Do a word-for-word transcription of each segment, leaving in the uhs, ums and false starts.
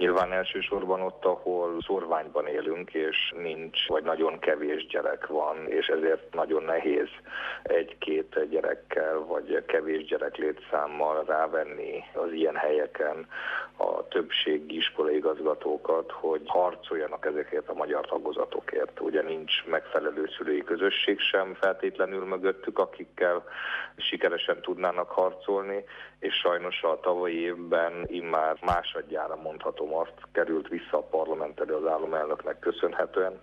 Nyilván elsősorban ott, ahol szórványban élünk, és nincs, vagy nagyon kevés gyerek van, és ezért nagyon nehéz egy-két gyerekkel, vagy kevés gyerek létszámmal rávenni az ilyen helyeken a többségi iskolaigazgatókat, hogy harcoljanak ezekért a magyar tagozatokért. Ugye nincs megfelelő szülői közösség sem feltétlenül mögöttük, akikkel sikeresen tudnának harcolni, és sajnos a tavalyi évben immár másodjára mondhatom azt, került vissza a parlament elé az államelnöknek köszönhetően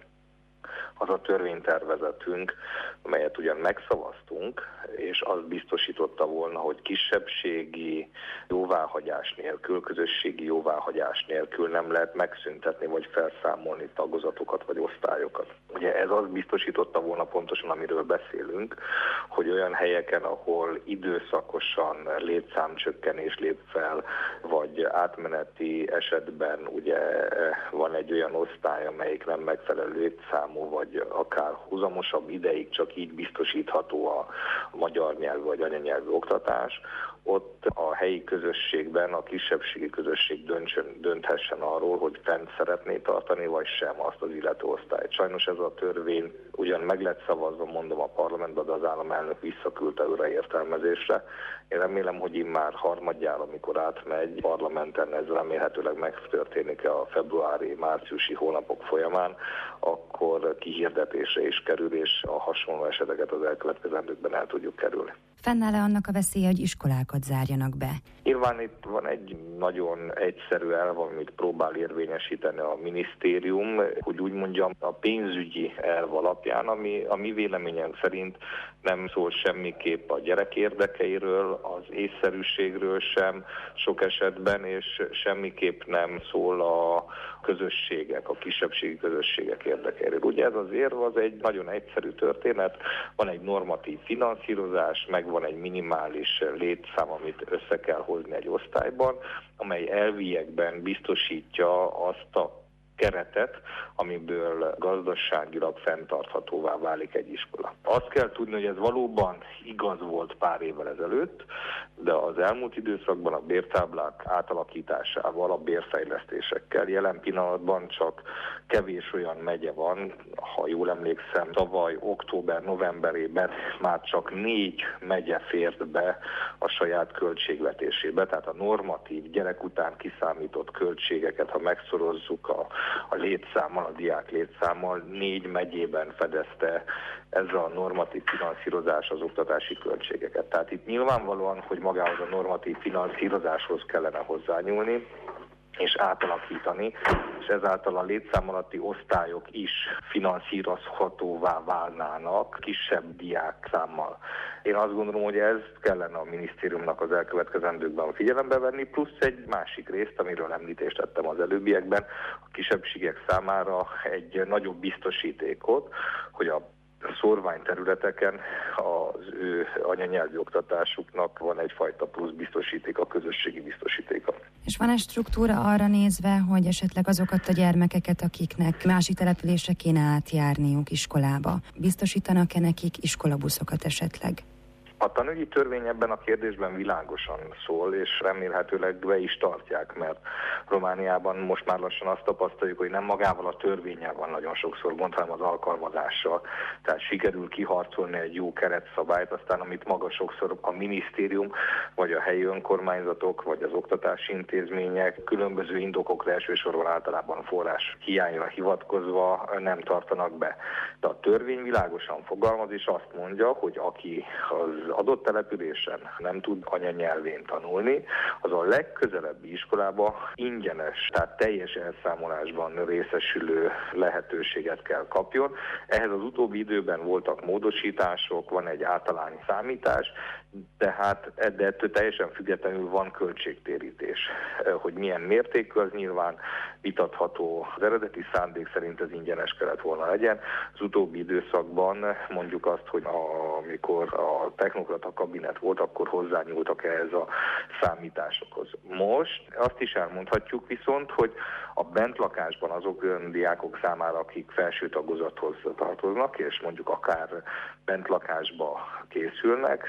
az a törvénytervezetünk, amelyet ugyan megszavaztunk, és az biztosította volna, hogy kisebbségi jóváhagyás nélkül, közösségi jóváhagyás nélkül nem lehet megszüntetni vagy felszámolni tagozatokat vagy osztályokat. Ugye ez az biztosította volna pontosan, amiről beszélünk, hogy olyan helyeken, ahol időszakosan létszámcsökkenés lép fel, vagy átmeneti esetben ugye van egy olyan osztály, amelyik nem megfelelő létszámú, vagy akár húzamosabb ideig csak így biztosítható a magyar nyelvű vagy anyanyelvű oktatás, ott a helyi közösségben a kisebbségi közösség döntsön, dönthessen arról, hogy fent szeretné tartani, vagy sem azt az illető osztályt. Sajnos ez a törvény ugyan meg lett szavazva, mondom, a parlamentben, de az államelnök visszaküldte őre értelmezésre. Én remélem, hogy immár harmadjára, amikor átmegy parlamenten, ez remélhetőleg megtörténik a februári-márciusi hónapok folyamán, akkor kihirdetésre is kerül, és a hasonló eseteket az elkövetkezendőkben el tudjuk kerülni. Fennáll-e annak a veszélye, hogy iskolákat zárjanak be? Nyilván itt van egy nagyon egyszerű elv, amit próbál érvényesíteni a minisztérium, hogy úgy mondjam, a pénzügyi elv alapján, ami a mi véleményünk szerint nem szól semmiképp a gyerek érdekeiről, az észszerűségről sem sok esetben, és semmiképp nem szól a közösségek, a kisebbségi közösségek érdekeiről. Ugye ez az érv az egy nagyon egyszerű történet, van egy normatív finanszírozás, meg van egy minimális létszám, amit össze kell hozni egy osztályban, amely elviekben biztosítja azt a keretet, amiből gazdaságilag fenntarthatóvá válik egy iskola. Azt kell tudni, hogy ez valóban igaz volt pár évvel ezelőtt, de az elmúlt időszakban a bértáblák átalakításával, a bérfejlesztésekkel jelen pillanatban csak kevés olyan megye van, ha jól emlékszem, tavaly október-novemberében már csak négy megye fért be a saját költségvetésébe, tehát a normatív gyerek után kiszámított költségeket, ha megszorozzuk a a létszámmal, a diák létszámmal, négy megyében fedezte ez a normatív finanszírozás az oktatási költségeket. Tehát itt nyilvánvalóan, hogy magához a normatív finanszírozáshoz kellene hozzányúlni, és átalakítani, és ezáltal a létszám alatti osztályok is finanszírozhatóvá válnának kisebb diákszámmal. Én azt gondolom, hogy ez kellene a minisztériumnak az elkövetkezendőkben figyelembe venni, plusz egy másik részt, amiről említést tettem az előbbiekben, a kisebbségek számára egy nagyobb biztosítékot, hogy a szórványterületeken az ő anyanyelvi oktatásuknak van egyfajta plusz biztosíték, a közösségi biztosítéka. És van egy struktúra arra nézve, hogy esetleg azokat a gyermekeket, akiknek másik településre kéne átjárniuk iskolába, biztosítanak-e nekik iskolabuszokat esetleg? A tanügyi törvény ebben a kérdésben világosan szól, és remélhetőleg be is tartják, mert Romániában most már lassan azt tapasztaljuk, hogy nem magával a törvénnyel van nagyon sokszor gond, hanem az alkalmazással. Tehát sikerül kiharcolni egy jó keretszabályt, aztán amit maga sokszor a minisztérium, vagy a helyi önkormányzatok, vagy az oktatási intézmények különböző indokokra, elsősorban általában forrás hiányra hivatkozva nem tartanak be. De a törvény világosan fogalmaz, és azt mondja, hogy aki az adott településen nem tud anyanyelvén tanulni, az a legközelebbi iskolába ingyenes, tehát teljes elszámolásban részesülő lehetőséget kell kapjon. Ehhez az utóbbi időben voltak módosítások, van egy általány számítás, tehát ettől teljesen függetlenül van költségtérítés. Hogy milyen mértékű, az nyilván vitatható. Az eredeti szándék szerint ez ingyenes kellett volna legyen. Az utóbbi időszakban mondjuk azt, hogy amikor a technokrata kabinet volt, akkor hozzányúltak ehhez a számításokhoz. Most azt is elmondhatjuk viszont, hogy a bentlakásban azok olyan diákok számára, akik felső tagozathoz tartoznak, és mondjuk akár bentlakásba készülnek, számukra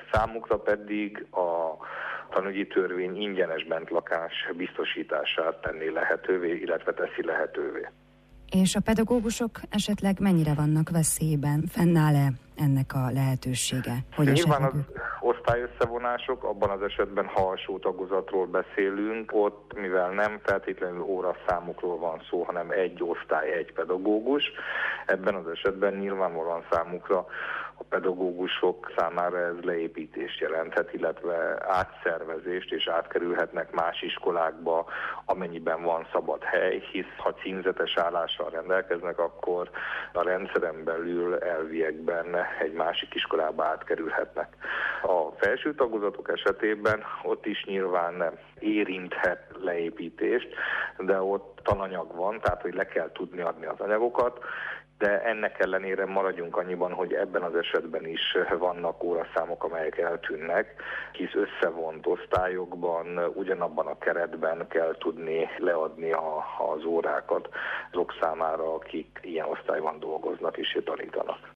piacra pedig a tanügyi törvény ingyenes bentlakás biztosítását tenné lehetővé, illetve teszi lehetővé. És a pedagógusok esetleg mennyire vannak veszélyben? Fennáll-e ennek a lehetősége? Hogy Nyilván az ők... osztályösszevonások, abban az esetben, ha alsó tagozatról beszélünk, ott mivel nem feltétlenül óraszámokról van szó, hanem egy osztály, egy pedagógus, ebben az esetben nyilvánvalóan számukra a pedagógusok számára ez leépítést jelenthet, illetve átszervezést, és átkerülhetnek más iskolákba, amennyiben van szabad hely, hisz ha címzetes állással rendelkeznek, akkor a rendszeren belül elviekben egy másik iskolába átkerülhetnek. A felső tagozatok esetében ott is nyilván érinthet leépítést, de ott tananyag van, tehát hogy le kell tudni adni az anyagokat, de ennek ellenére maradjunk annyiban, hogy ebben az esetben is vannak óraszámok, amelyek eltűnnek, hisz összevont osztályokban, ugyanabban a keretben kell tudni leadni a, az órákat azok számára, akik ilyen osztályban dolgoznak és tanítanak.